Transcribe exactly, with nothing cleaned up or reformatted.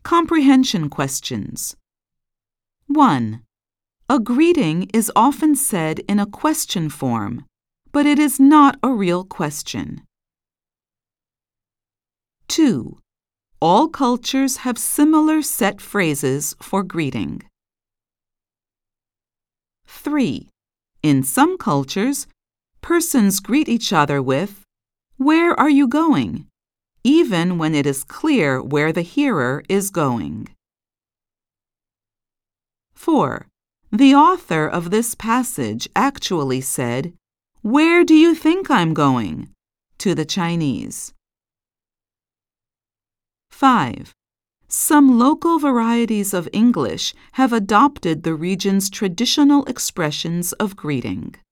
Comprehension questions. one. A greeting is often said in a question form, but it is not a real question. two. All cultures have similar set phrases for greeting. three. In some cultures, persons greet each other with, "Where are you going?" even when it is clear where the hearer is going. four. The author of this passage actually said, "Where do you think I'm going?" to the Chinese. five. Some local varieties of English have adopted the region's traditional expressions of greeting.